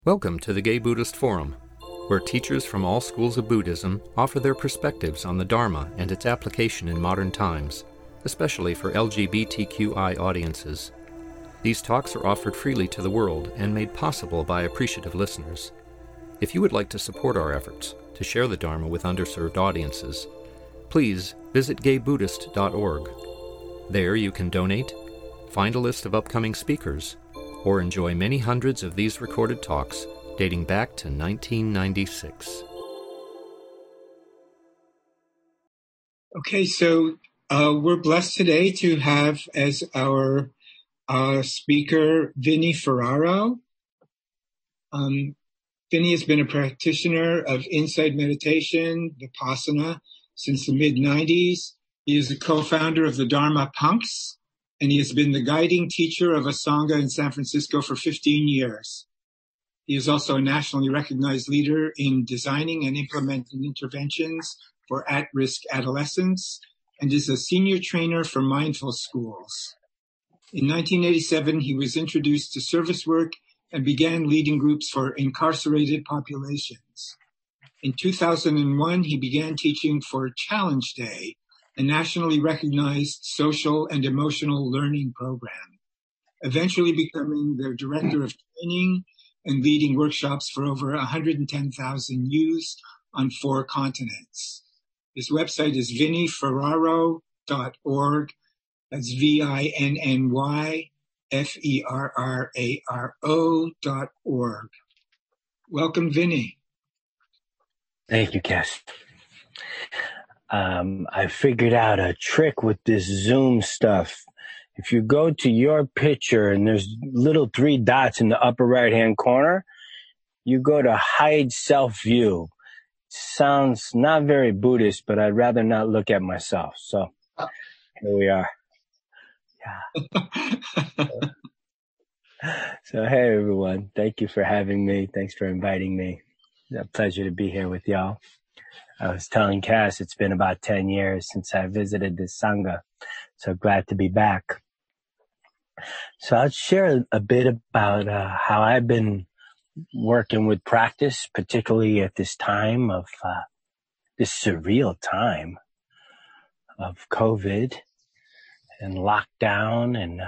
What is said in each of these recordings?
Welcome to the Gay Buddhist Forum, where teachers from all schools of Buddhism offer their perspectives on the Dharma and its application in modern times, especially for LGBTQI audiences. These talks are offered freely to the world and made possible by appreciative listeners. If you would like to support our efforts to share the Dharma with underserved audiences, please visit gaybuddhist.org. There you can donate, find a list of upcoming speakers, or enjoy many hundreds of these recorded talks dating back to 1996. Okay, so we're blessed today to have as our speaker Vinny Ferraro. Vinny has been a practitioner of insight meditation, Vipassana, since the mid-90s. He is the co-founder of the Dharma Punks, and he has been the guiding teacher of a Sangha in San Francisco for 15 years. He is also a nationally recognized leader in designing and implementing interventions for at-risk adolescents and is a senior trainer for mindful schools. In 1987, he was introduced to service work and began leading groups for incarcerated populations. In 2001, he began teaching for Challenge Day, a nationally recognized social and emotional learning program, eventually becoming their director of training and leading workshops for over 110,000 youths on 4 continents. His website is vinnyferraro.org. That's VINNYFERRARO.org. Welcome, Vinny. Thank you, Cass. I figured out a trick with this Zoom stuff. If you go to your picture and there's little 3 dots in the upper right-hand corner, you go to hide self-view. Sounds not very Buddhist, but I'd rather not look at myself. So here we are. Yeah. So hey, everyone. Thank you for having me. Thanks for inviting me. It's a pleasure to be here with y'all. I was telling Cass it's been about 10 years since I visited this Sangha. So glad to be back. So I'll share a bit about how I've been working with practice, particularly at this time of this surreal time of COVID and lockdown. And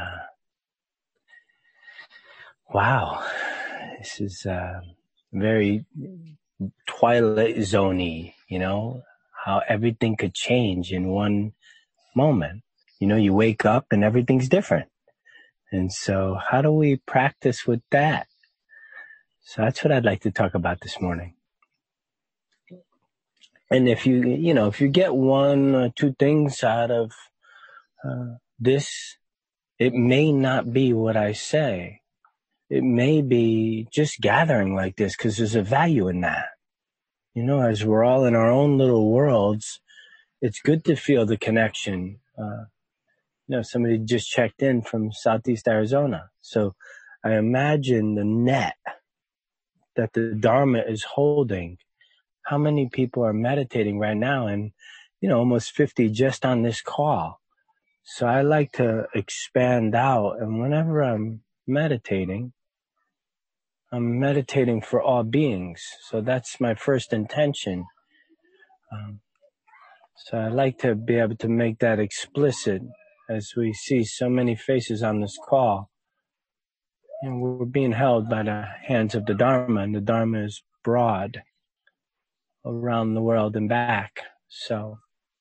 wow, this is very Twilight Zone-y, you know, how everything could change in one moment. You know, you wake up and everything's different. And so how do we practice with that? So that's what I'd like to talk about this morning. And if if you get 1 or 2 things out of this, it may not be what I say. It may be just gathering like this because there's a value in that. You know, as we're all in our own little worlds, it's good to feel the connection. Somebody just checked in from Southeast Arizona. So I imagine the net that the Dharma is holding. How many people are meditating right now? And, almost 50 just on this call. So I like to expand out. And whenever I'm meditating for all beings. So that's my first intention. So I like to be able to make that explicit as we see so many faces on this call. And we're being held by the hands of the Dharma, and the Dharma is broad around the world and back. So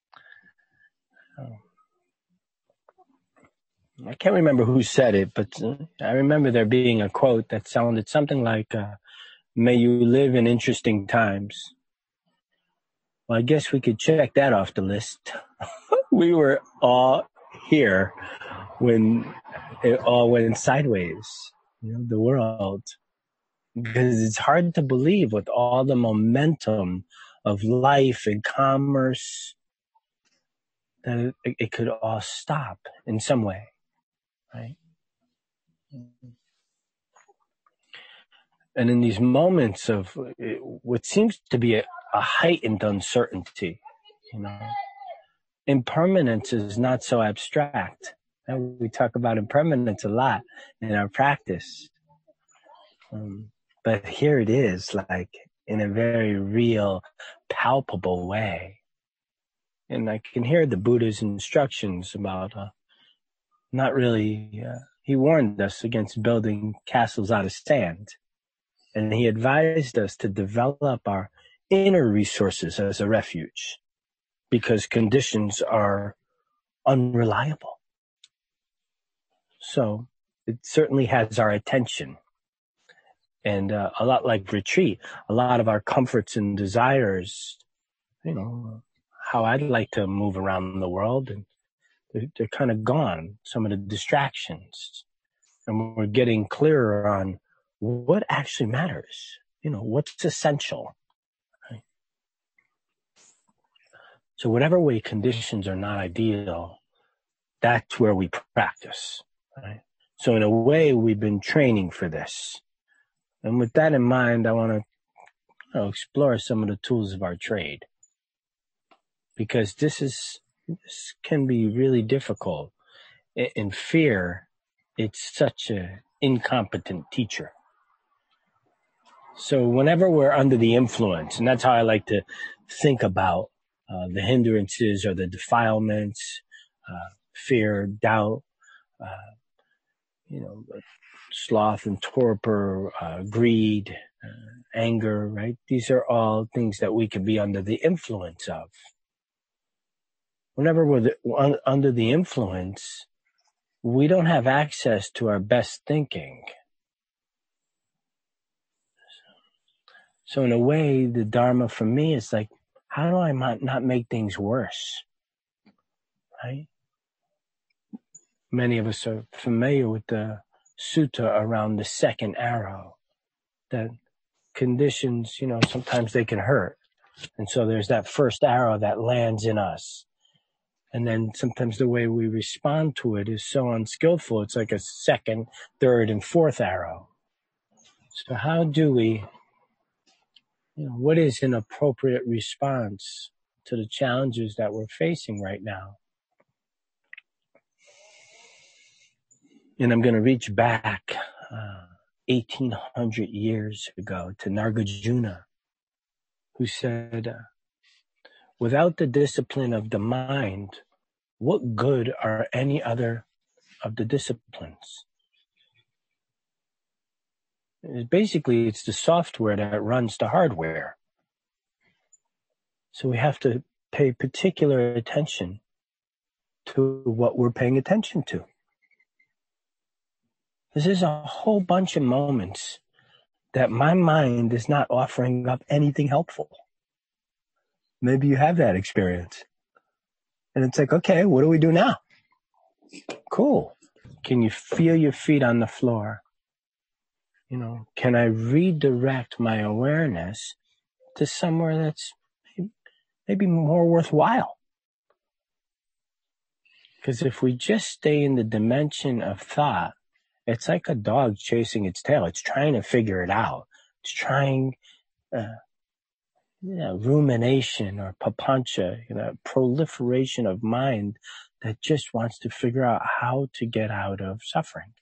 I can't remember who said it, but I remember there being a quote that sounded something like, may you live in interesting times. Well, I guess we could check that off the list. We were all here when it all went sideways, the world. Because it's hard to believe with all the momentum of life and commerce that it could all stop in some way, right? And in these moments of what seems to be a heightened uncertainty, impermanence is not so abstract. And we talk about impermanence a lot in our practice. But here it is, like in a very real, palpable way. And I can hear the Buddha's instructions about not really, he warned us against building castles out of sand. And he advised us to develop our inner resources as a refuge because conditions are unreliable. So it certainly has our attention. And a lot like retreat, a lot of our comforts and desires, how I'd like to move around the world, and they're kind of gone, some of the distractions. And we're getting clearer on what actually matters, what's essential. Right? So whatever way conditions are not ideal, that's where we practice. Right? So in a way, we've been training for this. And with that in mind, I want to explore some of the tools of our trade. Because this can be really difficult. In fear, it's such an incompetent teacher. So whenever we're under the influence, and that's how I like to think about the hindrances or the defilements, fear, doubt, sloth and torpor, greed, anger, right? These are all things that we can be under the influence of. Whenever we're under the influence, we don't have access to our best thinking. So in a way, the Dharma for me is like, how do I not make things worse? Right? Many of us are familiar with the sutta around the second arrow, that conditions, sometimes they can hurt. And so there's that first arrow that lands in us. And then sometimes the way we respond to it is so unskillful. It's like a second, third, and fourth arrow. So how do we, what is an appropriate response to the challenges that we're facing right now? And I'm going to reach back 1,800 years ago to Nagarjuna, who said, without the discipline of the mind, what good are any other of the disciplines? Basically, it's the software that runs the hardware. So we have to pay particular attention to what we're paying attention to. This is a whole bunch of moments that my mind is not offering up anything helpful. Maybe you have that experience. And it's like, okay, what do we do now? Cool. Can you feel your feet on the floor? Can I redirect my awareness to somewhere that's maybe more worthwhile? Because if we just stay in the dimension of thought, it's like a dog chasing its tail. It's trying to figure it out. It's trying rumination or papancha, proliferation of mind that just wants to figure out how to get out of suffering.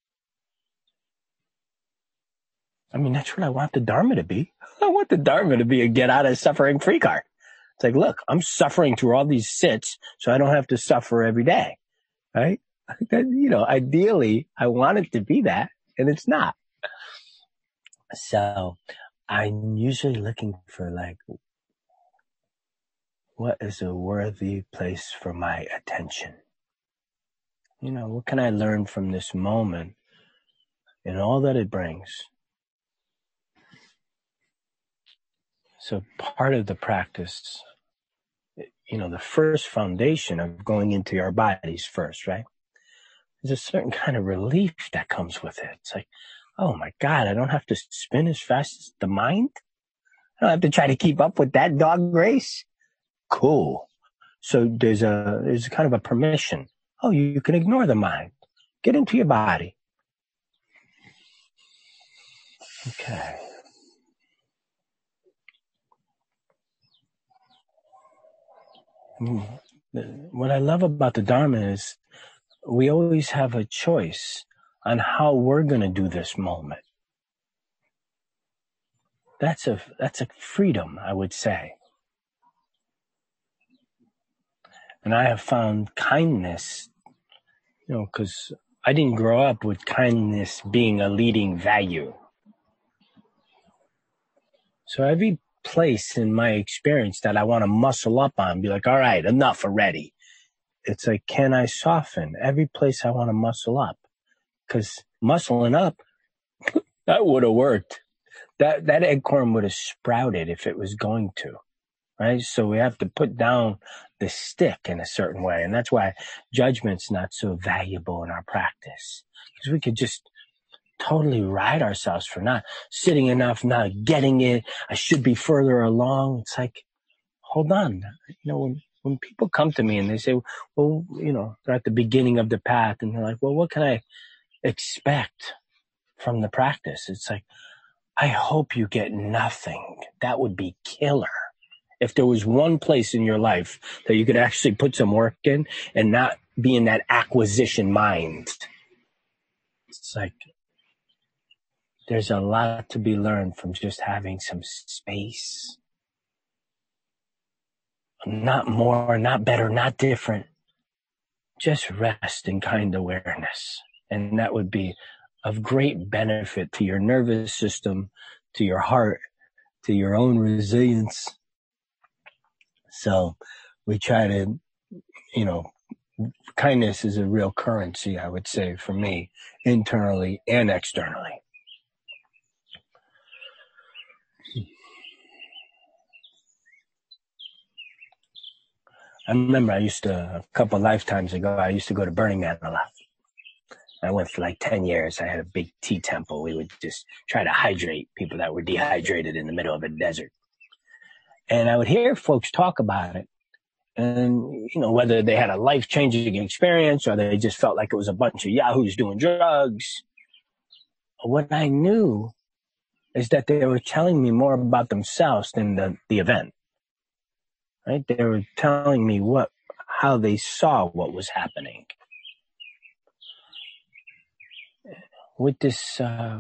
I mean, that's what I want the Dharma to be. I want the Dharma to be a get out of suffering free card. It's like, look, I'm suffering through all these sits so I don't have to suffer every day, right? Ideally, I want it to be that, and it's not. So I'm usually looking for what is a worthy place for my attention? What can I learn from this moment and all that it brings? So part of the practice, the first foundation of going into our bodies first, right? There's a certain kind of relief that comes with it. It's like, oh my God, I don't have to spin as fast as the mind. I don't have to try to keep up with that dog race. Cool. So there's a kind of a permission. Oh, you can ignore the mind. Get into your body. Okay. What I love about the Dharma is we always have a choice on how we're going to do this moment. that's a freedom, I would say. And I have found kindness, because I didn't grow up with kindness being a leading value. So every place in my experience that I want to muscle up on, be like, all right, enough already. It's like, can I soften? Every place I want to muscle up, because muscling up, that would have worked. That acorn would have sprouted if it was going to, right? So we have to put down the stick in a certain way. And that's why judgment's not so valuable in our practice, because we could just totally ride ourselves for not sitting enough, not getting it. I should be further along. It's like, hold on. When people come to me and they say, well, they're at the beginning of the path and they're like, well, what can I expect from the practice? It's like, I hope you get nothing. That would be killer. If there was one place in your life that you could actually put some work in and not be in that acquisition mind, it's like, there's a lot to be learned from just having some space. Not more, not better, not different. Just rest and kind awareness. And that would be of great benefit to your nervous system, to your heart, to your own resilience. So we try to, kindness is a real currency, I would say, for me, internally and externally. I remember a couple lifetimes ago, I used to go to Burning Man a lot. I went for like 10 years. I had a big tea temple. We would just try to hydrate people that were dehydrated in the middle of a desert. And I would hear folks talk about it. And, whether they had a life-changing experience or they just felt like it was a bunch of yahoos doing drugs. What I knew is that they were telling me more about themselves than the event. Right? They were telling me how they saw what was happening. With this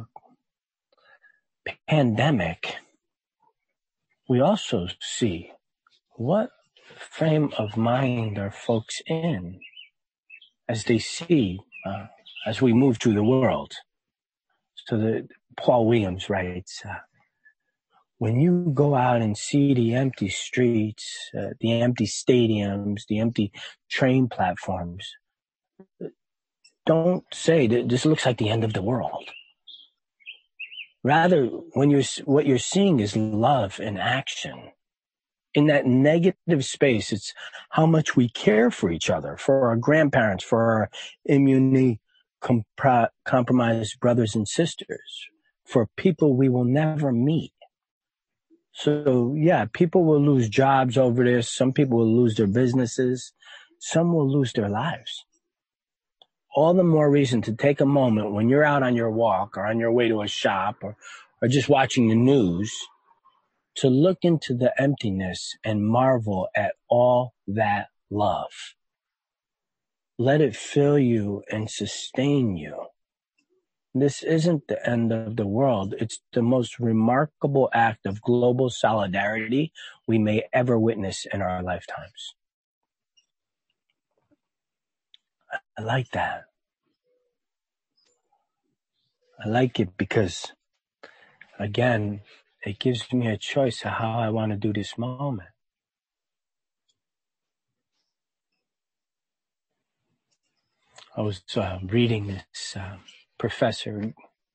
pandemic, we also see what frame of mind are folks in as they see, as we move through the world. So Paul Williams writes, when you go out and see the empty streets, the empty stadiums, the empty train platforms, don't say that this looks like the end of the world. Rather, what you're seeing is love in action. In that negative space, it's how much we care for each other, for our grandparents, for our compromised brothers and sisters, for people we will never meet. So, yeah, people will lose jobs over this. Some people will lose their businesses. Some will lose their lives. All the more reason to take a moment when you're out on your walk or on your way to a shop or just watching the news to look into the emptiness and marvel at all that love. Let it fill you and sustain you. This isn't the end of the world. It's the most remarkable act of global solidarity we may ever witness in our lifetimes. I like that. I like it because, again, it gives me a choice of how I want to do this moment. I was reading this professor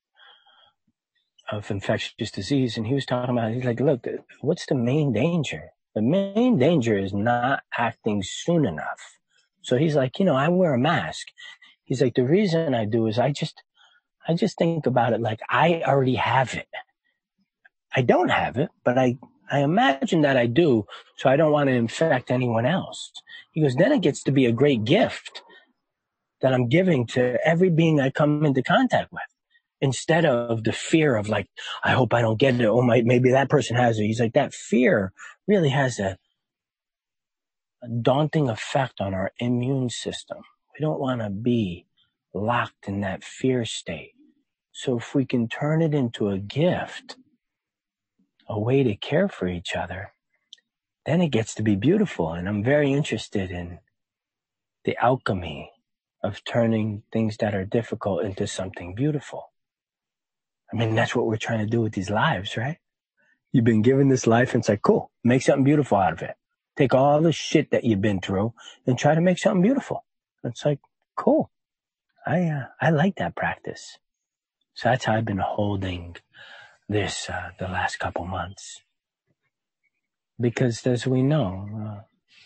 of infectious disease, and he was talking about, he's like, look, what's the main danger? The main danger is not acting soon enough. So he's like, I wear a mask. He's like, the reason I do is I just think about it like I already have it. I don't have it, but I imagine that I do, so I don't want to infect anyone else. He goes, then it gets to be a great gift that I'm giving to every being I come into contact with, instead of the fear of like, I hope I don't get it. Oh, maybe that person has it. He's like, that fear really has a daunting effect on our immune system. We don't want to be locked in that fear state. So if we can turn it into a gift a way to care for each other, then it gets to be beautiful. And I'm very interested in the alchemy of turning things that are difficult into something beautiful. I mean, that's what we're trying to do with these lives, right? You've been given this life and it's like, cool, make something beautiful out of it. Take all the shit that you've been through and try to make something beautiful. It's like, cool. I like that practice. So that's how I've been holding this, the last couple months. Because as we know,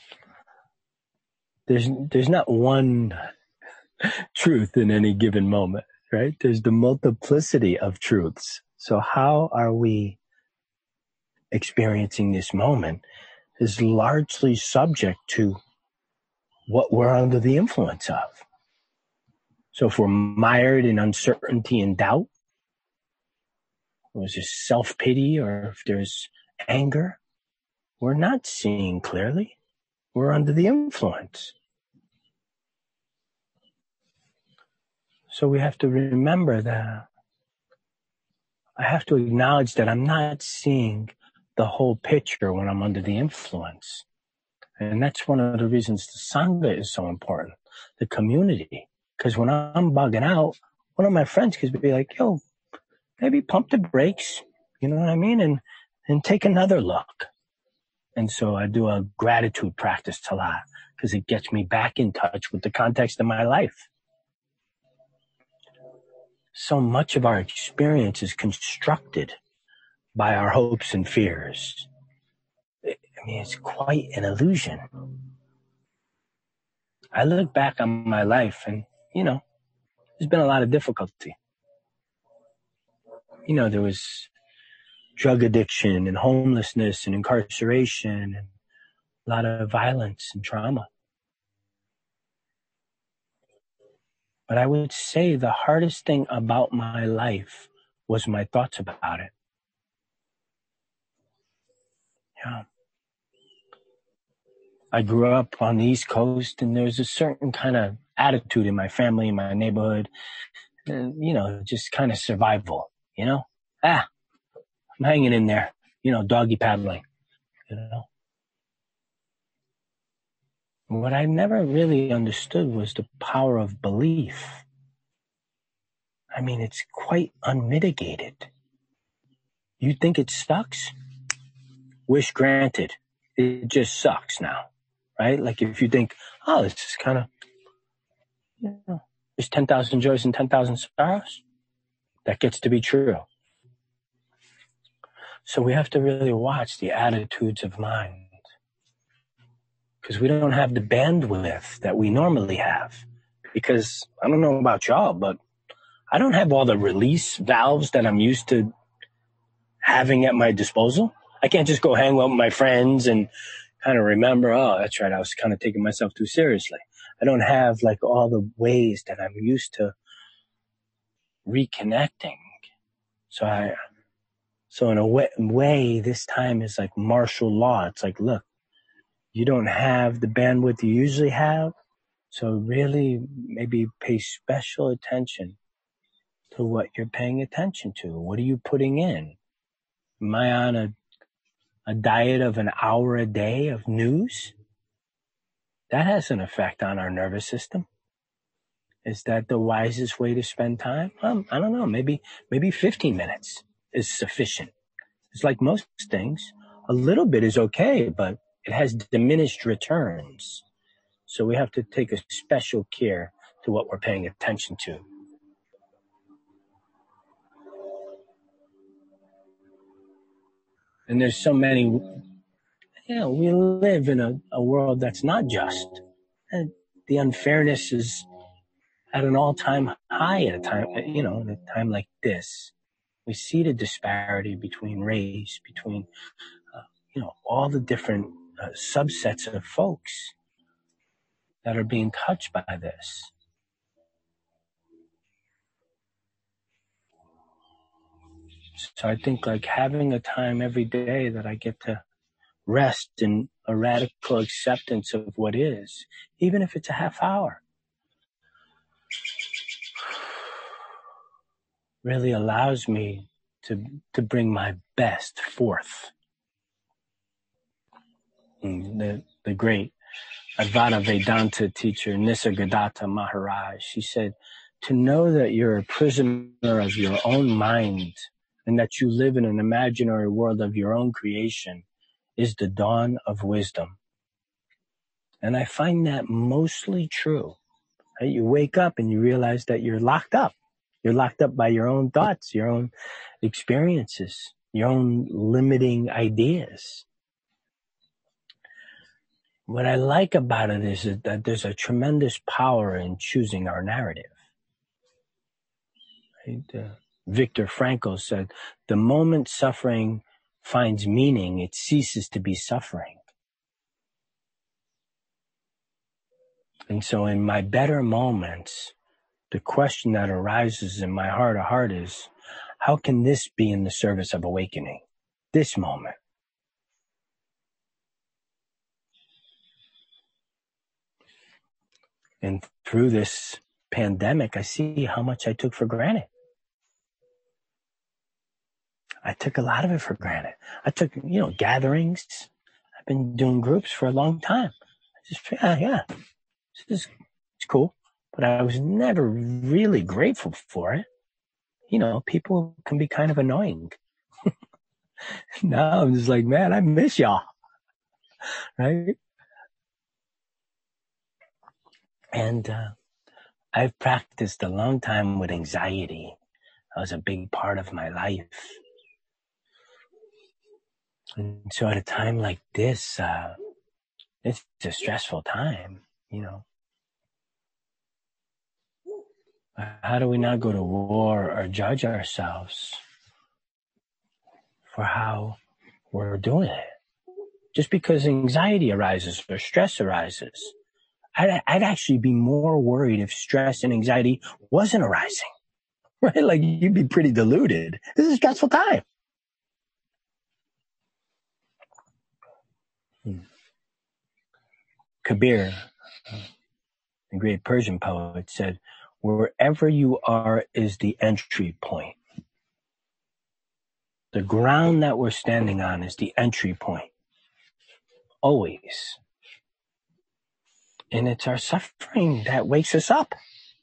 there's not one truth in any given moment, right? There's the multiplicity of truths. So how are we experiencing this moment is largely subject to what we're under the influence of. So if we're mired in uncertainty and doubt, or is this self-pity, or if there's anger, we're not seeing clearly. We're under the influence. So we have to remember that I have to acknowledge that I'm not seeing the whole picture when I'm under the influence. And that's one of the reasons the Sangha is so important, the community. Because when I'm bugging out, one of my friends could be like, yo, maybe pump the brakes, you know what I mean? And take another look. And so I do a gratitude practice a lot because it gets me back in touch with the context of my life. So much of our experience is constructed by our hopes and fears. I mean, it's quite an illusion. I look back on my life and, there's been a lot of difficulty. There was drug addiction and homelessness and incarceration and a lot of violence and trauma. But I would say the hardest thing about my life was my thoughts about it. Yeah. I grew up on the East Coast and there's a certain kind of attitude in my family, in my neighborhood, just kind of survival, I'm hanging in there, doggy paddling, What I never really understood was the power of belief. I mean, it's quite unmitigated. You think it sucks? Wish granted. It just sucks now, right? Like if you think, oh, this is kind of, there's 10,000 joys and 10,000 sorrows. That gets to be true. So we have to really watch the attitudes of mind. Because we don't have the bandwidth that we normally have. Because I don't know about y'all, but I don't have all the release valves that I'm used to having at my disposal. I can't just go hang out with my friends and kind of remember, oh, that's right, I was kind of taking myself too seriously. I don't have like all the ways that I'm used to reconnecting. So in a way, this time is like martial law. It's like, look, you don't have the bandwidth you usually have. So really maybe pay special attention to what you're paying attention to. What are you putting in? Am I on a diet of an hour a day of news? That has an effect on our nervous system. Is that the wisest way to spend time? I don't know. Maybe 15 minutes is sufficient. It's like most things. A little bit is okay, but it has diminished returns. So we have to take a special care to what we're paying attention to. And there's so many, we live in a world that's not just. And the unfairness is at an all-time high at a time, in a time like this. We see the disparity between race, between, all the different subsets of folks that are being touched by this. So I think like having a time every day that I get to rest in a radical acceptance of what is, even if it's a half hour, really allows me to bring my best forth. And the great Advaita Vedanta teacher Nisargadatta Maharaj, she said, to know that you're a prisoner of your own mind and that you live in an imaginary world of your own creation is the dawn of wisdom. And I find that mostly true. Right? You wake up and you realize that you're locked up. You're locked up by your own thoughts, your own experiences, your own limiting ideas. What I like about it is that there's a tremendous power in choosing our narrative. Right? Viktor Frankl said, the moment suffering finds meaning, it ceases to be suffering. And so in my better moments, the question that arises in my heart of heart is, how can this be in the service of awakening? This moment. And through this pandemic, I see how much I took for granted. I took a lot of it for granted. I took, gatherings. I've been doing groups for a long time. I just, it's cool. But I was never really grateful for it. People can be kind of annoying. Now I'm just like, man, I miss y'all. Right? And I've practiced a long time with anxiety. That was a big part of my life. And so at a time like this, it's a stressful time, How do we not go to war or judge ourselves for how we're doing it? Just because anxiety arises or stress arises, I'd actually be more worried if stress and anxiety wasn't arising, right? Like you'd be pretty deluded. This is a stressful time. Kabir, the great Persian poet, said, wherever you are is the entry point. The ground that we're standing on is the entry point. Always. And it's our suffering that wakes us up.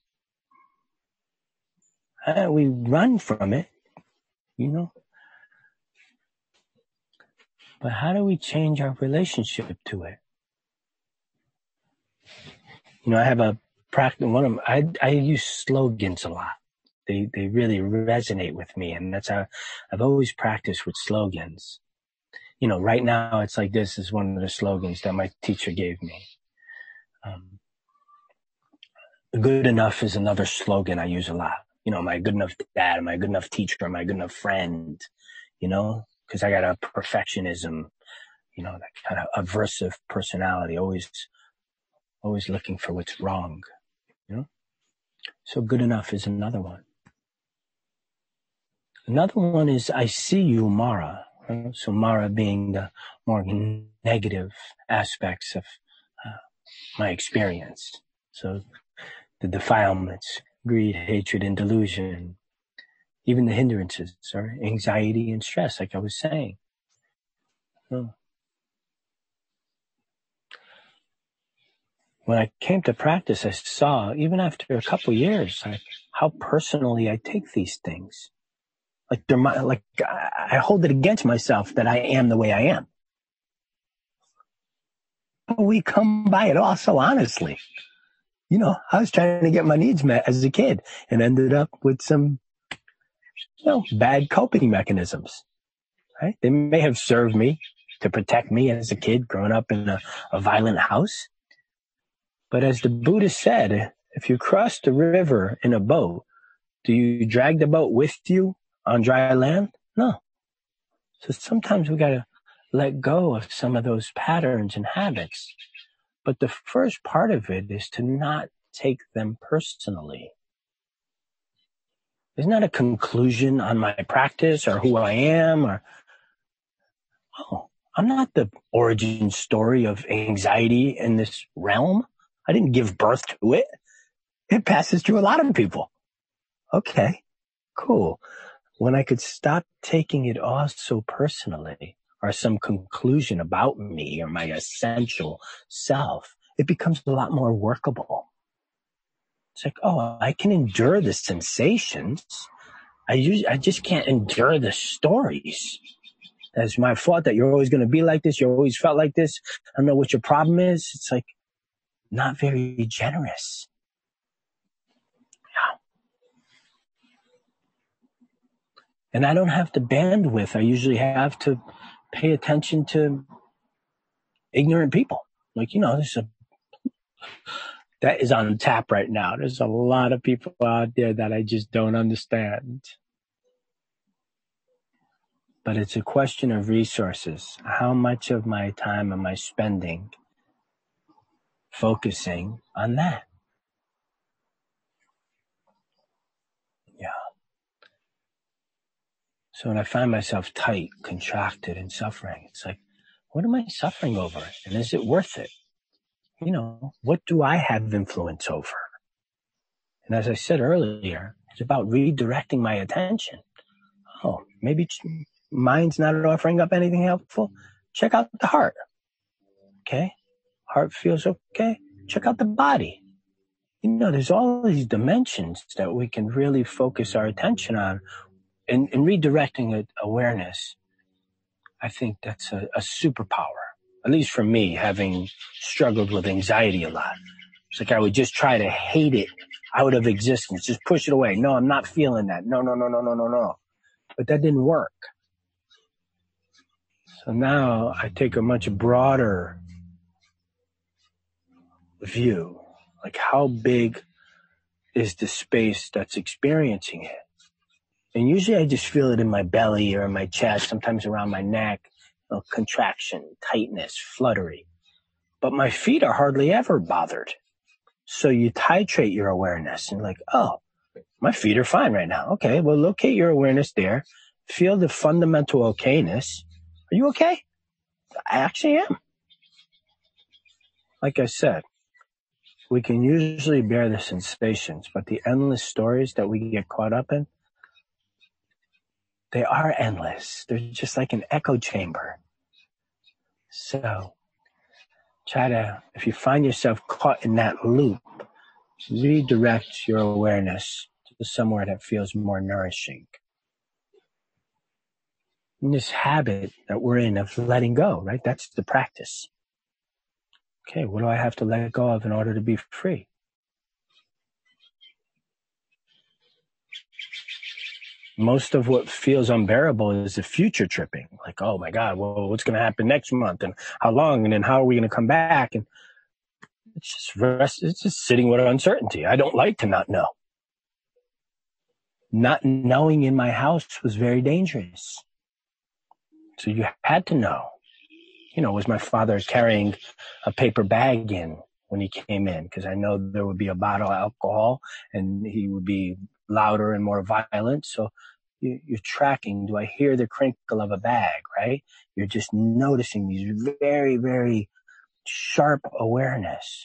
We run from it, But how do we change our relationship to it? I have a practice. I use slogans a lot. They really resonate with me, and that's how I've always practiced with slogans. Right now it's like this is one of the slogans that my teacher gave me. Good enough is another slogan I use a lot. Am I a good enough dad? Am I a good enough teacher? Am I a good enough friend? Because I got a perfectionism, that kind of aversive personality, always looking for what's wrong, So good enough is another one. Another one is I see you, Mara. So Mara being the more negative aspects of my experience. So the defilements, greed, hatred, and delusion, even the hindrances, or anxiety and stress, like I was saying. When I came to practice, I saw, even after a couple of years, how personally I take these things. Like I hold it against myself that I am the way I am. We come by it all so honestly. I was trying to get my needs met as a kid and ended up with some, bad coping mechanisms, right? They may have served me to protect me as a kid growing up in a violent house. But as the Buddha said, if you cross the river in a boat, do you drag the boat with you on dry land? No. So sometimes we got to let go of some of those patterns and habits. But the first part of it is to not take them personally. There's not a conclusion on my practice or who I am I'm not the origin story of anxiety in this realm. I didn't give birth to it. It passes through a lot of people. Okay, cool. when I could stop taking it all so personally, or some conclusion about me or my essential self, it becomes a lot more workable. It's like, oh, I can endure the sensations. I just can't endure the stories. That's my fault that you're always going to be like this. You always felt like this. I don't know what your problem is. It's like not very generous. Yeah. And I don't have the bandwidth I usually have to pay attention to ignorant people. Like, that is on tap right now. There's a lot of people out there that I just don't understand. But it's a question of resources. How much of my time am I spending focusing on that? Yeah. So when I find myself tight, contracted, and suffering, it's like, what am I suffering over? And is it worth it? What do I have influence over? And as I said earlier, it's about redirecting my attention. Oh, maybe mind's not offering up anything helpful. Check out the heart. Okay. Heart feels okay. Check out the body. There's all these dimensions that we can really focus our attention on and redirecting awareness. I think that's a superpower, at least for me, having struggled with anxiety a lot. It's like I would just try to hate it out of existence, just push it away. No, I'm not feeling that. No. But that didn't work. So now I take a much broader view. Like, how big is the space that's experiencing it? And usually I just feel it in my belly or in my chest, sometimes around my neck, contraction, tightness, fluttery. But my feet are hardly ever bothered. So you titrate your awareness and like, oh, my feet are fine right now. Okay, well, locate your awareness there. Feel the fundamental okayness. Are you okay? I actually am. Like I said, we can usually bear the sensations, but the endless stories that we get caught up in, they are endless. They're just like an echo chamber. So if you find yourself caught in that loop, redirect your awareness to somewhere that feels more nourishing. And this habit that we're in of letting go, right? That's the practice. Okay, what do I have to let go of in order to be free? Most of what feels unbearable is the future tripping. Like, oh my God, well, what's going to happen next month? And how long? And then how are we going to come back? And it's just sitting with uncertainty. I don't like to not know. Not knowing in my house was very dangerous. So you had to know. Was my father carrying a paper bag in when he came in? Because I know there would be a bottle of alcohol and he would be louder and more violent. So you're tracking. Do I hear the crinkle of a bag, right? You're just noticing these very, very sharp awareness.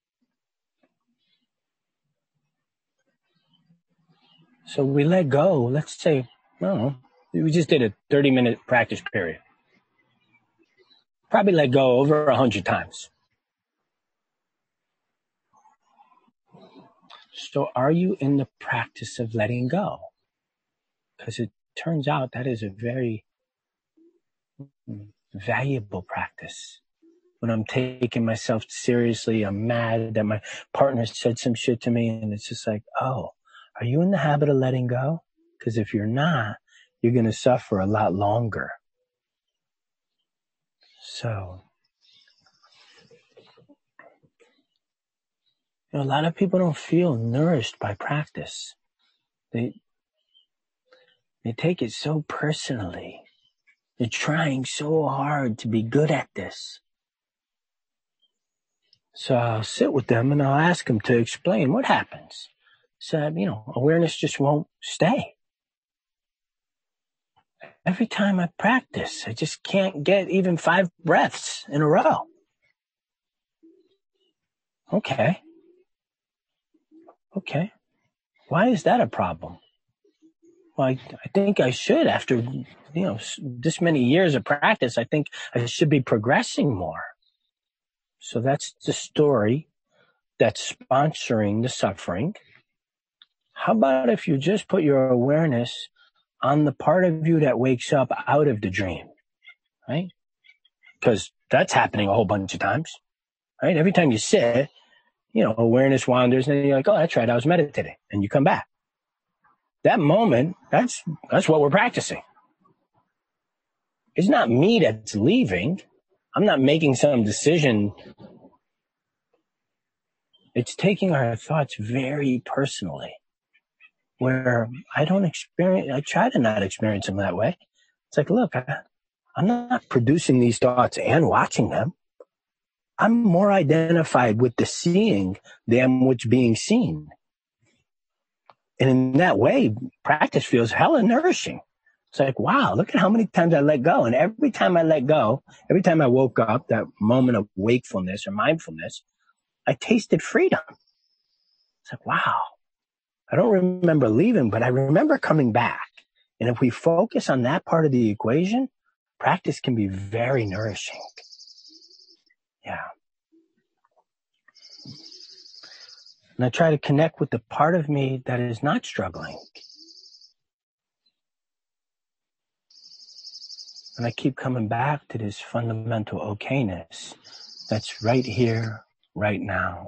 So we let go. Let's say, we just did a 30-minute practice period. Probably let go over 100 times. So are you in the practice of letting go? Because it turns out that is a very valuable practice. When I'm taking myself seriously, I'm mad that my partner said some shit to me, and it's just like, oh, are you in the habit of letting go? Because if you're not, you're going to suffer a lot longer. So, a lot of people don't feel nourished by practice. They take it so personally. They're trying so hard to be good at this. So I'll sit with them and I'll ask them to explain what happens. So, awareness just won't stay. Every time I practice, I just can't get even 5 breaths in a row. Okay. Why is that a problem? well, I think I should, after, this many years of practice, I think I should be progressing more. So that's the story that's sponsoring the suffering. How about if you just put your awareness on the part of you that wakes up out of the dream, right? Because that's happening a whole bunch of times, right? Every time you sit, awareness wanders, and you're like, oh, that's right, I was meditating, and you come back. That moment, that's what we're practicing. It's not me that's leaving. I'm not making some decision. It's taking our thoughts very personally, where I try to not experience them that way. It's like, look, I'm not producing these thoughts and watching them. I'm more identified with the seeing than what's being seen. And in that way, practice feels hella nourishing. It's like, wow, look at how many times I let go. And every time I let go, every time I woke up, that moment of wakefulness or mindfulness, I tasted freedom. It's like, wow, I don't remember leaving, but I remember coming back. And if we focus on that part of the equation, practice can be very nourishing. Yeah. And I try to connect with the part of me that is not struggling. And I keep coming back to this fundamental okayness that's right here, right now.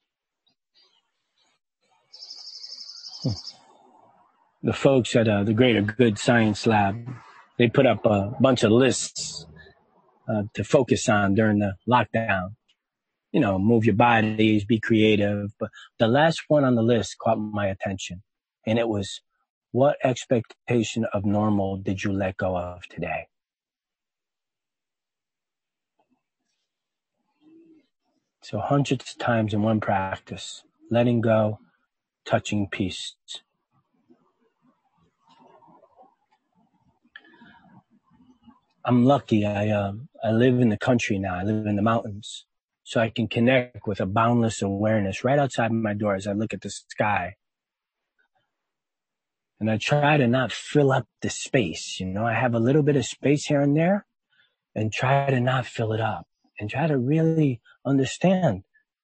The folks at the Greater Good Science Lab, they put up a bunch of lists to focus on during the lockdown. Move your bodies, be creative. But the last one on the list caught my attention. And it was, what expectation of normal did you let go of today? So hundreds of times in one practice, letting go, touching peace. I'm lucky. I live in the country now. I live in the mountains. So I can connect with a boundless awareness right outside my door as I look at the sky. And I try to not fill up the space. I have a little bit of space here and there, and try to not fill it up, and try to really understand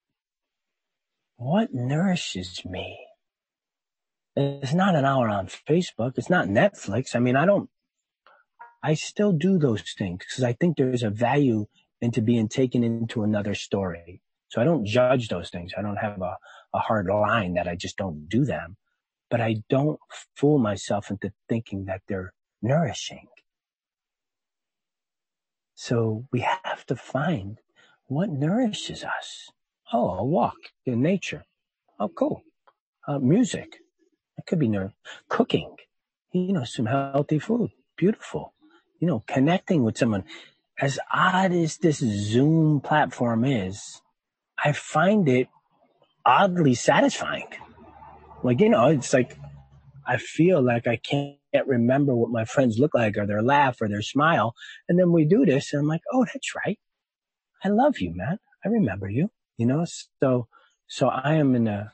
what nourishes me. It's not an hour on Facebook. It's not Netflix. I still do those things because I think there's a value into being taken into another story. So I don't judge those things. I don't have a hard line that I just don't do them. But I don't fool myself into thinking that they're nourishing. So we have to find what nourishes us. Oh, a walk in nature. Oh, cool. Music. It could be cooking. Some healthy food. Beautiful. Connecting with someone. As odd as this Zoom platform is, I find it oddly satisfying. It's like I feel like I can't remember what my friends look like, or their laugh, or their smile. And then we do this, and I'm like, oh, that's right. I love you, man. I remember you. So I am in an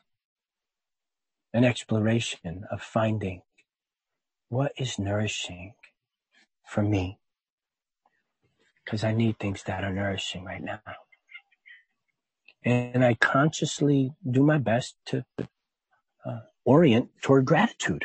exploration of finding what is nourishing for me. Because I need things that are nourishing right now. And I consciously do my best to orient toward gratitude.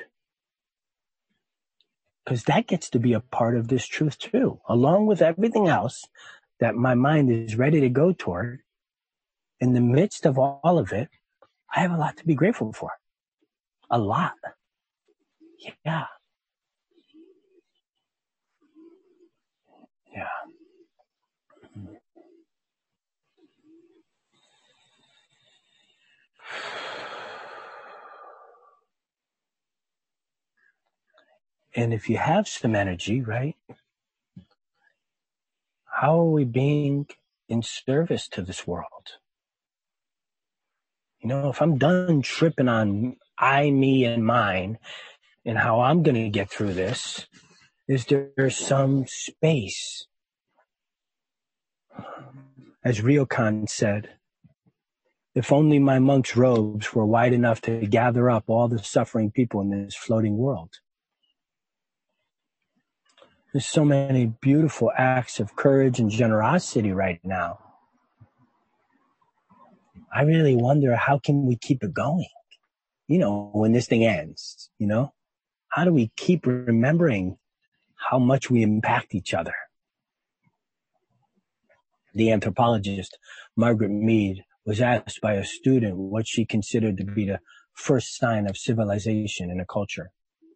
Because that gets to be a part of this truth too. Along with everything else that my mind is ready to go toward, in the midst of all of it, I have a lot to be grateful for. A lot. Yeah. Yeah. And if you have some energy, right? How are we being in service to this world? If I'm done tripping on I, me, and mine, and how I'm going to get through this, is there some space? As Ryokan said, if only my monk's robes were wide enough to gather up all the suffering people in this floating world. There's so many beautiful acts of courage and generosity right now. I really wonder, how can we keep it going? When this thing ends, how do we keep remembering how much we impact each other? The anthropologist Margaret Mead was asked by a student what she considered to be the first sign of civilization in a culture.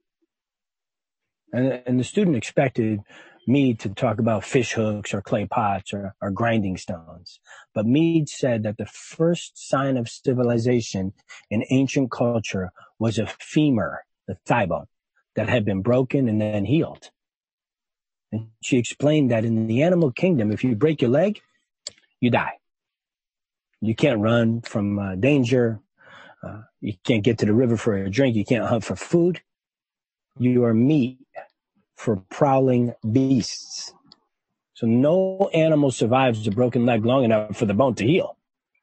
And the student expected Mead to talk about fish hooks or clay pots or grinding stones. But Mead said that the first sign of civilization in ancient culture was a femur, the thigh bone, that had been broken and then healed. And she explained that in the animal kingdom, if you break your leg, you die. You can't run from danger. You can't get to the river for a drink. You can't hunt for food. You are meat for prowling beasts. So no animal survives a broken leg long enough for the bone to heal.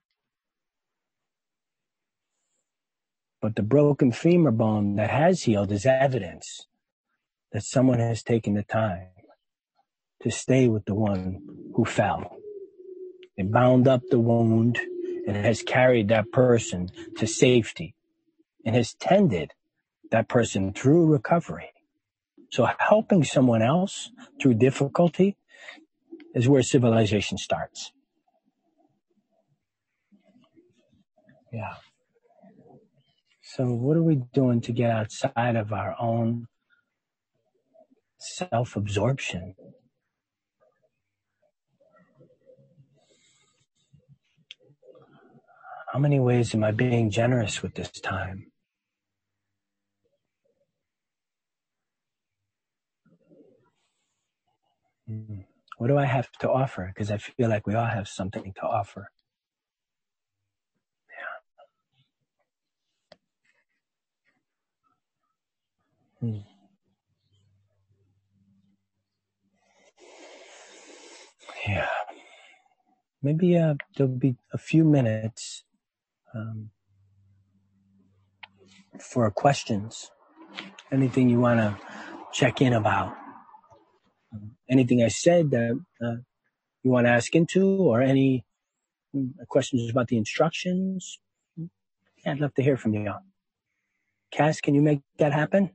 But the broken femur bone that has healed is evidence that someone has taken the time to stay with the one who fell. It bound up the wound and has carried that person to safety and has tended that person through recovery. So helping someone else through difficulty is where civilization starts. Yeah. So what are we doing to get outside of our own self-absorption? How many ways am I being generous with this time? What do I have to offer? Because I feel like we all have something to offer. Yeah. Yeah. Maybe there'll be a few minutes for questions. Anything you want to check in about? Anything I said that you want to ask into, or any questions about the instructions? Yeah, I'd love to hear from you. Cass, can you make that happen?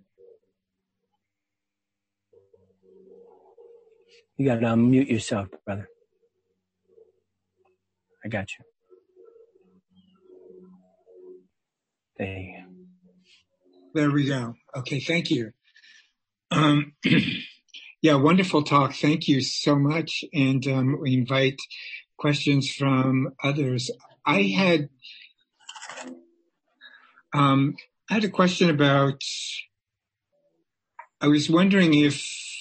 You got to unmute yourself, brother. I got you. There you go. There we go. Okay, thank you. Yeah, wonderful talk. Thank you so much. And we invite questions from others. I had a question about, I was wondering if,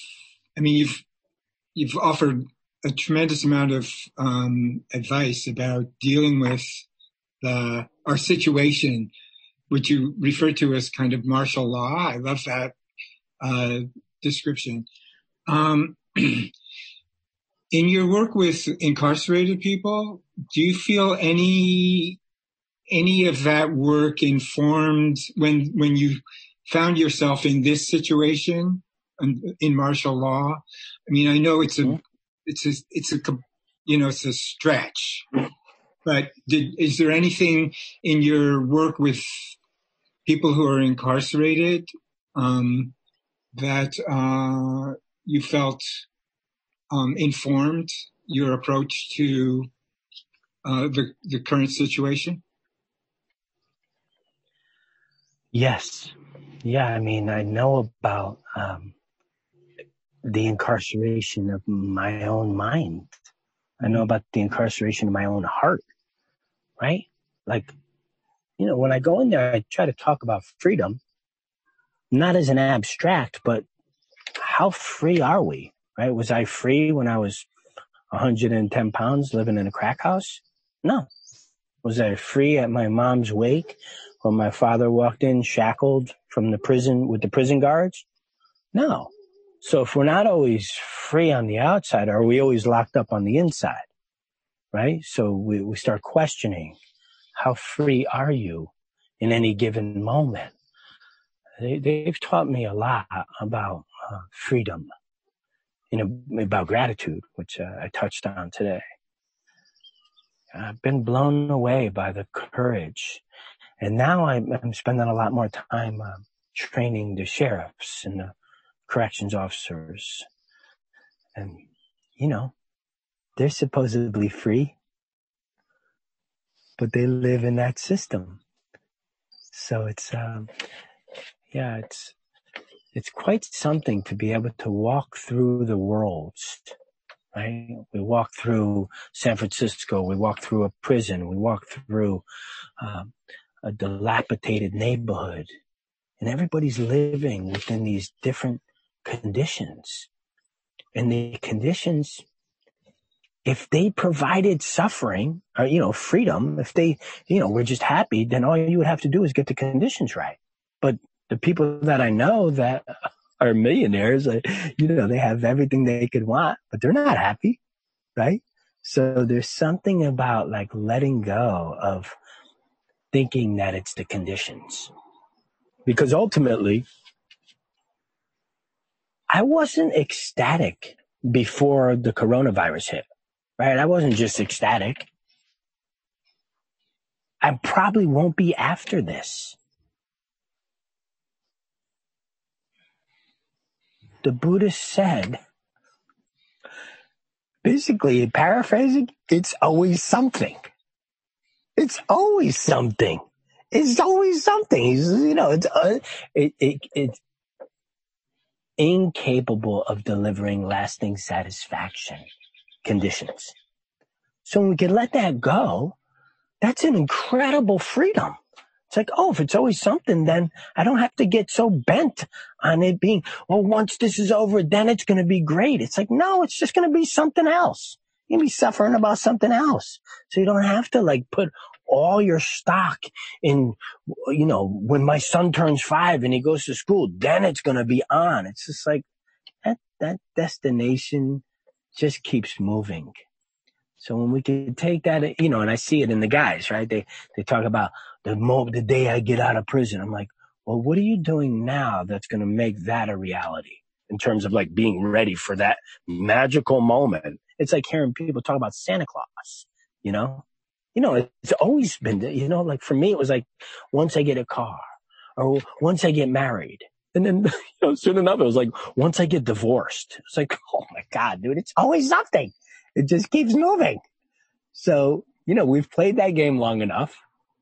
you've offered a tremendous amount of advice about dealing with our situation, which you refer to as kind of martial law. I love that description. In your work with incarcerated people, do you feel any of that work informed when you found yourself in this situation in martial law? I mean, I know it's a stretch, but is there anything in your work with people who are incarcerated that you felt informed your approach to the current situation? Yes. Yeah, I mean, I know about the incarceration of my own mind. I know about the incarceration of my own heart, right? Like, when I go in there, I try to talk about freedom, not as an abstract, but how free are we, right? Was I free when I was 110 pounds living in a crack house? No. Was I free at my mom's wake when my father walked in shackled from the prison with the prison guards? No. So if we're not always free on the outside, are we always locked up on the inside, right? So we start questioning, how free are you in any given moment? They've taught me a lot about freedom. about gratitude, which I touched on today. I've been blown away by the courage. And now I'm spending a lot more time training the sheriffs and the corrections officers. And, they're supposedly free, but they live in that system. So it's quite something to be able to walk through the worlds, right? We walk through San Francisco, we walk through a prison, we walk through a dilapidated neighborhood, and everybody's living within these different conditions. And the conditions, if they provided suffering or, freedom, if they, were just happy, then all you would have to do is get the conditions right. But the people that I know that are millionaires, they have everything they could want, but they're not happy, right? So there's something about like letting go of thinking that it's the conditions. Because ultimately, I wasn't ecstatic before the coronavirus hit, right? I wasn't just ecstatic. I probably won't be after this. The Buddha said, basically paraphrasing, it's always something. It's always something. It's always something. It's incapable of delivering lasting satisfaction conditions. So when we can let that go, that's an incredible freedom. It's like, if it's always something, then I don't have to get so bent on it being, once this is over, then it's going to be great. It's like, no, it's just going to be something else. You're going to be suffering about something else. So you don't have to put all your stock in, when my son turns 5 and he goes to school, then it's going to be on. It's just like that destination just keeps moving. So when we can take that, and I see it in the guys, right? They talk about the day I get out of prison. I'm like, well, what are you doing now that's going to make that a reality in terms of being ready for that magical moment? It's like hearing people talk about Santa Claus, it's always been, for me, it was like, once I get a car or once I get married. And then, soon enough, it was like, once I get divorced. It's like, oh my God, dude, it's always something. It just keeps moving. So, we've played that game long enough.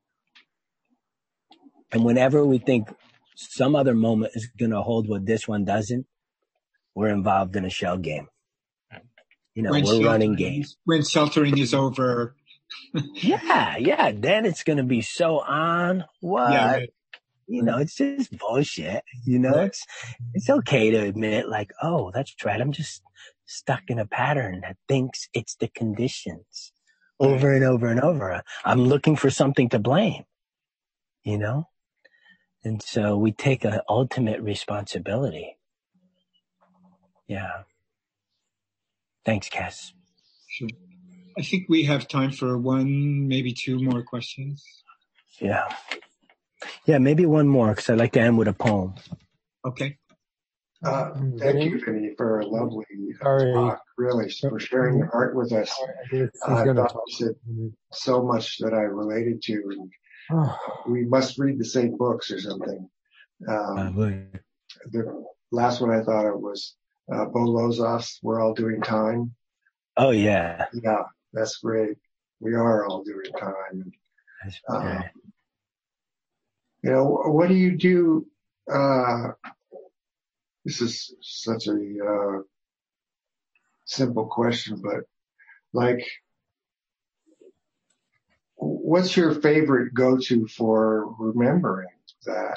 And whenever we think some other moment is going to hold what this one doesn't, we're involved in a shell game. We're running games. When sheltering is over. Yeah. Then it's going to be so on. What? Yeah, right. It's just bullshit. Right. It's okay to admit that's right. I'm just stuck in a pattern that thinks it's the conditions over and over and over. I'm looking for something to blame, And so we take an ultimate responsibility. Yeah. Thanks, Cass. Sure. I think we have time for one, maybe two more questions. Yeah. Yeah, maybe one more, because I'd like to end with a poem. Okay. Thank you, Vinny, for a lovely talk, really, for sharing your heart with us. I thought you said so much that I related to, and we must read the same books or something. The last one I thought of was Bo Lozov's We're All Doing Time. Oh, yeah. Yeah, that's great. We are all doing time. That's great. What do you do? This is such a simple question, but what's your favorite go-to for remembering that?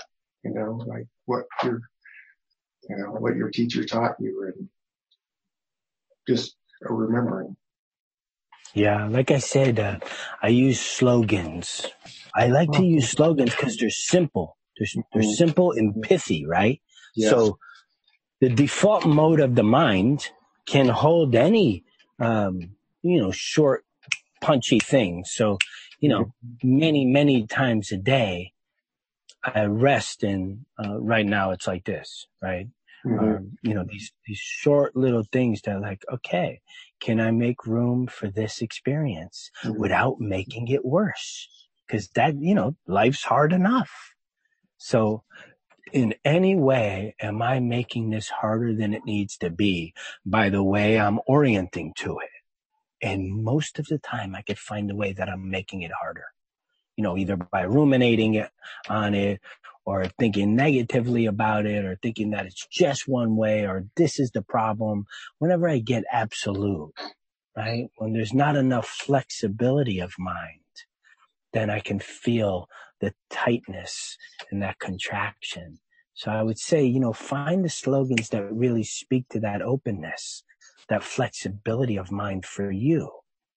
What your teacher taught you, and just remembering. Yeah, like I said, I use slogans. I like to use slogans because they're simple. They're simple and pithy, right? Yes. So the default mode of the mind can hold any, short, punchy thing. So, many, many times a day, I rest in, right now it's like this, right? These short little things that like, okay, can I make room for this experience without making it worse? Because that, life's hard enough. So in any way, am I making this harder than it needs to be by the way I'm orienting to it? And most of the time I could find a way that I'm making it harder, either by ruminating on it or thinking negatively about it or thinking that it's just one way or this is the problem. Whenever I get absolute, right? When there's not enough flexibility of mind, then I can feel the tightness and that contraction. So I would say, find the slogans that really speak to that openness, that flexibility of mind for you.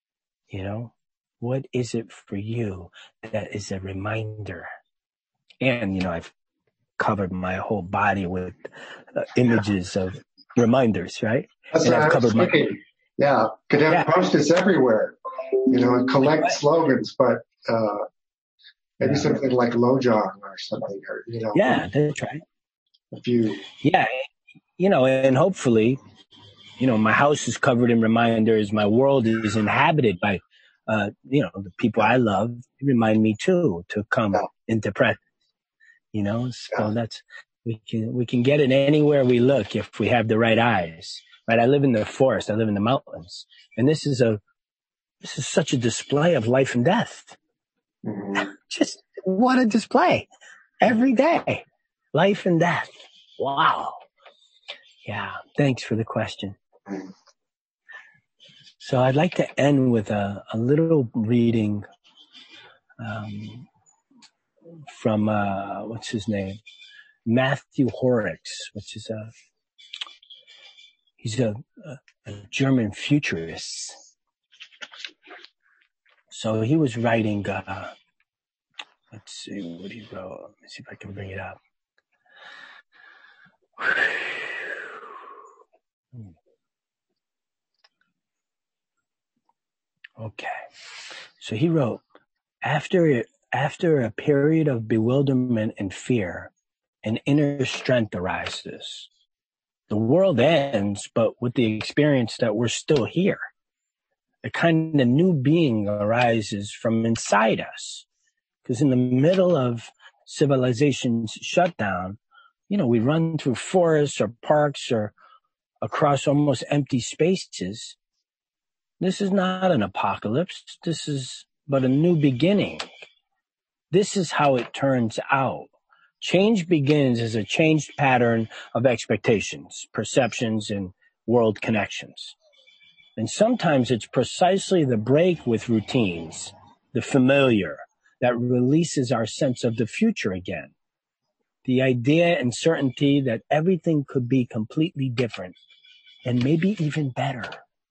What is it for you that is a reminder? And, I've covered my whole body with images of reminders, right? That's and what I've I was thinking. Yeah, could have posters everywhere, and collect slogans, but maybe something like Lojong or something, or Yeah, that's right. A few. Yeah, and hopefully, my house is covered in reminders. My world is inhabited by, the people I love. Remind me too to come into presence. So that's we can get it anywhere we look if we have the right eyes. Right? I live in the forest. I live in the mountains, and this is such a display of life and death. Mm-hmm. Just what a display every day, life and death. Wow. Yeah. Thanks for the question. Mm-hmm. So I'd like to end with a little reading from what's his name, Matthew Horrocks, which is he's a German futurist. So he was writing. Let's see what he wrote. Let me see if I can bring it up. Okay. So he wrote, after a period of bewilderment and fear, an inner strength arises. The world ends, but with the experience that we're still here. A kind of new being arises from inside us. Because in the middle of civilization's shutdown, we run through forests or parks or across almost empty spaces. This is not an apocalypse. This is but a new beginning. This is how it turns out. Change begins as a changed pattern of expectations, perceptions, and world connections. And sometimes it's precisely the break with routines, the familiar, that releases our sense of the future again. The idea and certainty that everything could be completely different and maybe even better.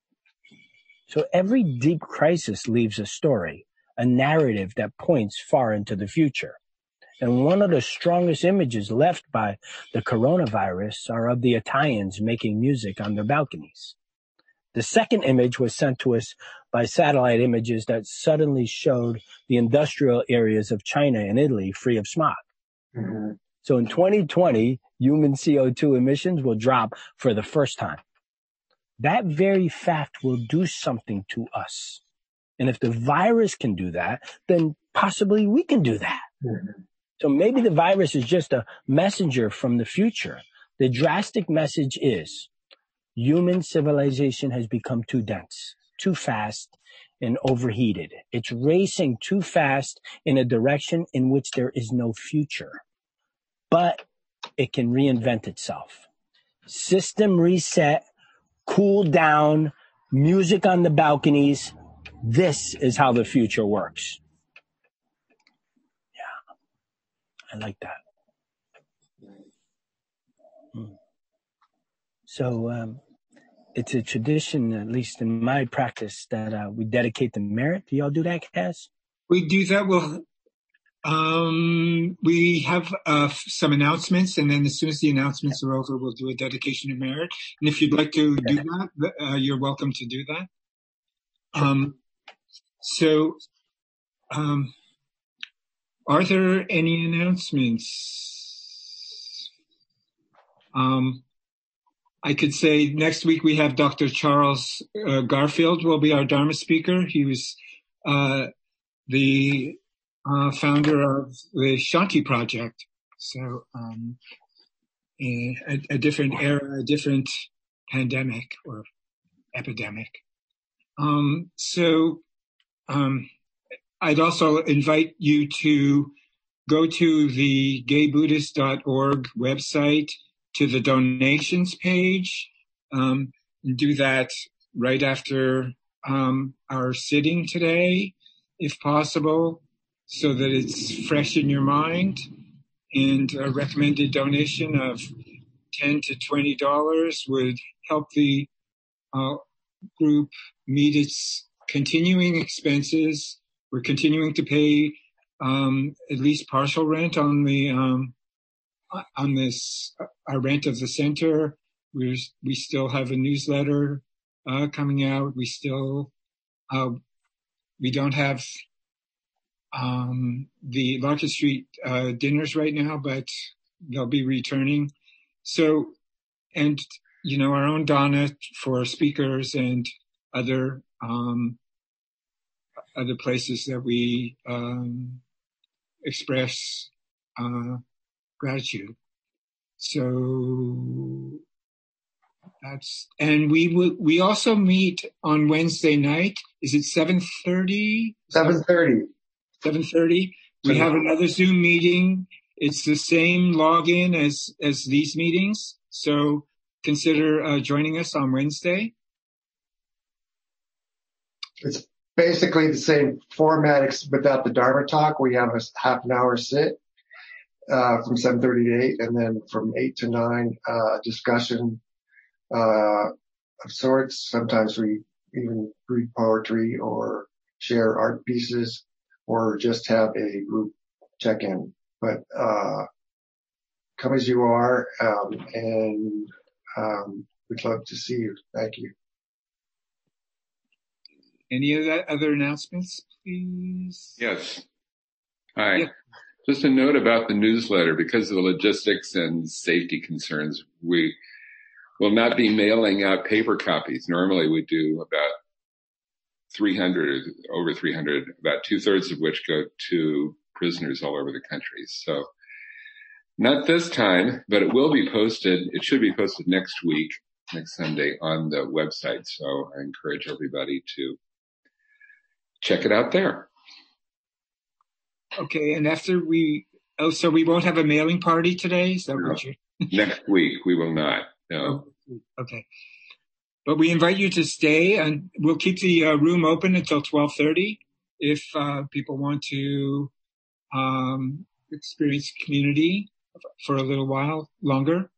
So every deep crisis leaves a story, a narrative that points far into the future. And one of the strongest images left by the coronavirus are of the Italians making music on their balconies. The second image was sent to us by satellite images that suddenly showed the industrial areas of China and Italy free of smog. Mm-hmm. So in 2020, human CO2 emissions will drop for the first time. That very fact will do something to us. And if the virus can do that, then possibly we can do that. Mm-hmm. So maybe the virus is just a messenger from the future. The drastic message is human civilization has become too dense, too fast, and overheated. It's racing too fast in a direction in which there is no future. But it can reinvent itself. System reset, cool down, music on the balconies. This is how the future works. Yeah, I like that. So it's a tradition, at least in my practice, that we dedicate the merit. Do y'all do that, Cass? We do that. We have some announcements, and then as soon as the announcements are over, we'll do a dedication of merit. And if you'd like to do that, you're welcome to do that. Are there any announcements? I could say next week we have Dr. Charles Garfield will be our Dharma speaker. He was the founder of the Shanti Project. So a different era, a different pandemic or epidemic. I'd also invite you to go to the gaybuddhist.org website, to the donations page, and do that right after our sitting today, if possible, so that it's fresh in your mind. And a recommended donation of $10 to $20 would help the group meet its continuing expenses. We're continuing to pay at least partial rent on the our rent of the center. We still have a newsletter coming out. We still we don't have the Larkin Street dinners right now, but they'll be returning. So, and our own Dana for speakers and other places that we express gratitude. So and we also meet on Wednesday night. Is it 7:30? 7:30. 7:30. We have another Zoom meeting. It's the same login as these meetings. So consider joining us on Wednesday. It's basically the same format without the Dharma talk. We have a half an hour sit from 7:30 to 8, and then from 8 to 9, discussion of sorts. Sometimes we even read poetry or share art pieces or just have a group check-in. But come as you are, and we'd love to see you. Thank you. Any other announcements, please? Yes. Hi. Yeah. Just a note about the newsletter. Because of the logistics and safety concerns, we will not be mailing out paper copies. Normally we do about 300, over 300, about 2/3 of which go to prisoners all over the country. So not this time, but it will be posted. It should be posted next week, next Sunday on the website. So I encourage everybody to check it out there. Okay, and after so we won't have a mailing party today? Is that what you're... Next week, we will not, no. Okay. But we invite you to stay, and we'll keep the room open until 12:30 if people want to experience community for a little while longer.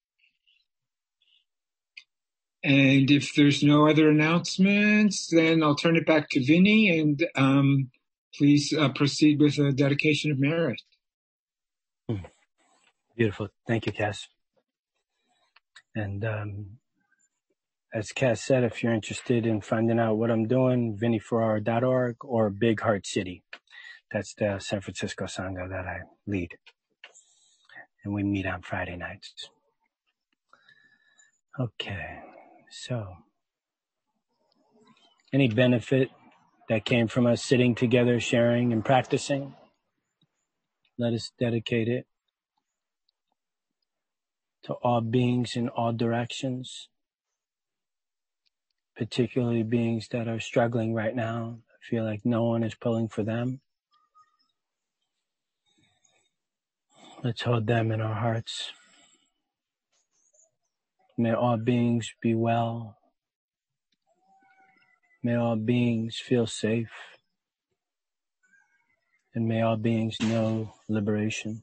And if there's no other announcements, then I'll turn it back to Vinny, and please proceed with a dedication of merit. Beautiful. Thank you, Cass. And as Cass said, if you're interested in finding out what I'm doing, vinnyferrara.org or Big Heart City. That's the San Francisco Sangha that I lead. And we meet on Friday nights. Okay. So, any benefit that came from us sitting together, sharing and practicing, let us dedicate it to all beings in all directions, particularly beings that are struggling right now, feel like no one is pulling for them. Let's hold them in our hearts. May all beings be well. May all beings feel safe. And may all beings know liberation.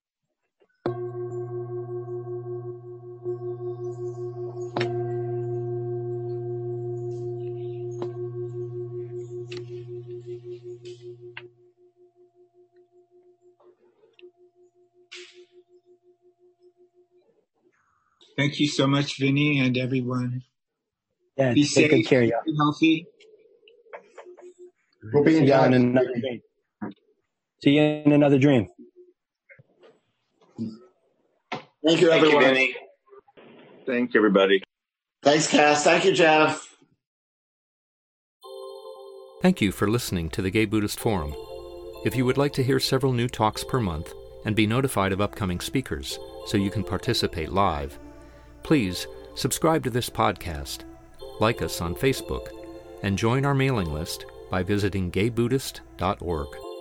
Thank you so much, Vinny, and everyone. Yeah, be safe, safe, care, be healthy. We'll be in another dream. See you in another dream. Thank you, everyone. Thank you, Vinny. Thank you, everybody. Thanks, Cass. Thank you, Jeff. Thank you for listening to the Gay Buddhist Forum. If you would like to hear several new talks per month and be notified of upcoming speakers so you can participate live, please subscribe to this podcast, like us on Facebook, and join our mailing list by visiting gaybuddhist.org.